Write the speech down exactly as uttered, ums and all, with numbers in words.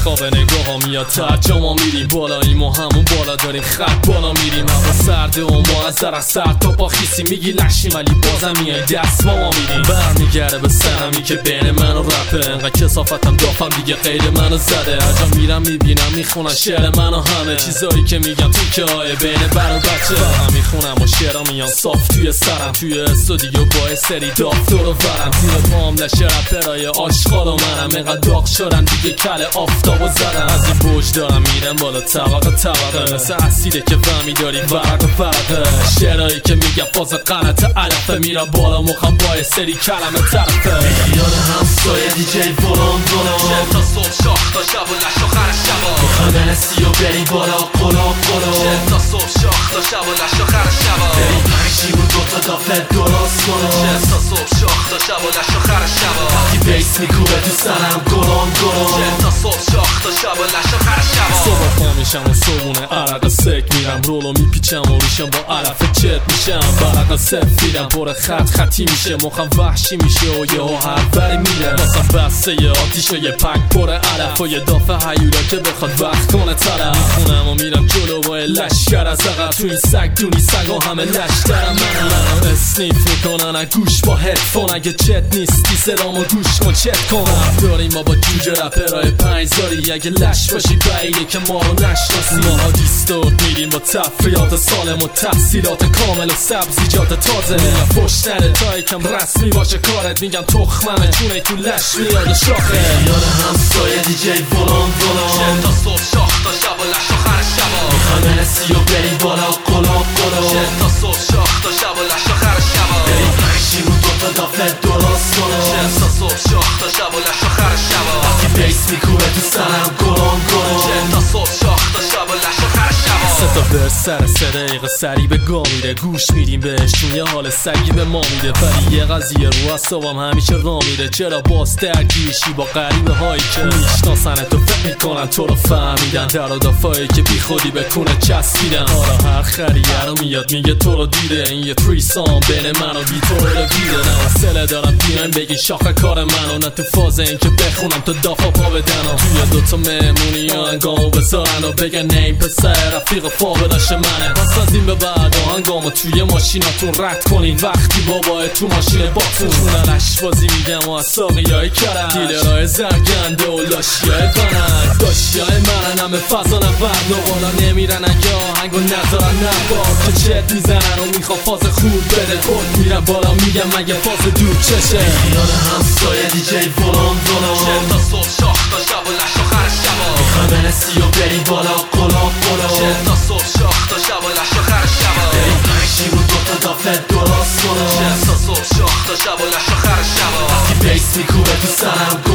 خواب نگاه ها میاد ترجا ما میریم بالاییم و همون بالا داریم خط بالا میریم هوا سرده و ما از در از سر تا پا خیسی میگی لشیم ولی بازم میای دست ما ما میریم برمیگرده به سرمی که بین من و رپه انقدر کسافتم دافم دیگه غیر منو زده هر جا میرم میبینم میخونن شعر منو همه چیزایی که میگم تو که های بین بر و بچه هم میخونم و شعرها میان صاف توی سرم توی استودیو با سری داف دورو ورم زیر پام لشه رپرای آشغال و منم انقدر داغ شدم دیگه کل آفتابو زدم از این بوج دارم میرم بالا طبقه طبقه مثل اسیده که فهمی داری ورق فرقه شعرهایی که میگم فاز غلط علفه میرم بالا مخم با سری کلمه طرفه یاد همسایه دیجی فلان فلان تا صبح شاخ تا شب و لش آخر شبا میخوای برسی و بری بالا قلاب قلاب تا صبح شاخ تا شب و لش آخر شبا بری پنجی بود دوتا دافت درست کنم تا صبح شاخ تا شب و لش آخر شبا وقتی بیس میکوبه تو سرم گلام گلام تا صبح شاخ تا شب و لش آخر شبا صبح پا میشم و صبونه عرق سک میرم رولو میپیچم و ریشم با علف چت میشم برق سفیدم پر خط خطی میشه مخم وحشی میشه و یهو هر بری میره واسم بسته یه آتیش و یه پک پر علف و یه دافه هیولا که بخواد وقت کنه طرف میخونم و میرم جلو با لشکر از عقب تو این سگ دونی سگ و همه لشترم منم منم اسنیف میکنن از گوش با هدفون اگه چت نیستی صدامو گوش کن چت کنم داریم ما با جوجه رپرهای پنجزاری اگه لش باشی بعیده که ما رو نشناسی ماها دیستورت میریم با تفریات سالم و تحصیلات کامل و سبزیجات تازه میگم فش نده تا یکم رسمی باشه کارت میگم تخممه چونه تو لش میاد شاخه یاد همسایه دیجی فلان فلان تا صبح شاخ تا شب و لش آخر شبا میخوای برسی و بری بالا قلاب قلاب تا صبح شاخ تا شب و لش آخر شبا بری پنجی بود دوتا دافت درست کنم تا صبح شاخ تا شب و لش آخر شبا وقتی بیس میکوبه تو سرم گلام گلام تا صبح شاخ تا شب و لش آخر شبا سه تا بر سر سه دقیقه سری به گا میره گوش میدیم بهش چون یه حال سگی به ما میده ولی یه قضیه رو اصابم همیشه را میره چرا باز درگیرشی با غریبه هایی که میشناسن تو فکر میکنن تو رو فهمیدن در و دافایی که بی خودی به کونه چسبیدن حالا هر خریه رو میاد میگه تو رو دیده این یه تریسام بین من و بی تو رو دیده نه حوصله دارم بیاین بگی شاخه کار منو نه تو فاز این که بخونم تو دافا پا بدنم توی دوتا مهمونی یا انگامو بذارن و بگن نه این پسر رفیق فاقداش منه پس از این به بعد آهنگامو توی ماشیناتون رد کنین وقتی بابای تو ماشین باتون چونه لش بازی میگم و از ساقی های کرد دیلرهای زرگنده و لاشی های بنک داشتی های منن همه فضا نورد و بالا نمیرن اگه آهنگو نذارن نبار که چت میزنن و میخوا فاز خوب بده خود میرن بالا میگم مگه فاز دور چشه یاد همسایه دیجی فلان فلان تا صبح شاخ تا شب و لش آخر شبا میخوای برسی و بری بالا قلاب قلاب تا صبح شاخ تا شب و لش آخر شبا بری پنجی بود دوتا دافت درست کنم تا صبح شاخ تا شب و لش آخر شبا وقتی بیس میکوبه تو سرم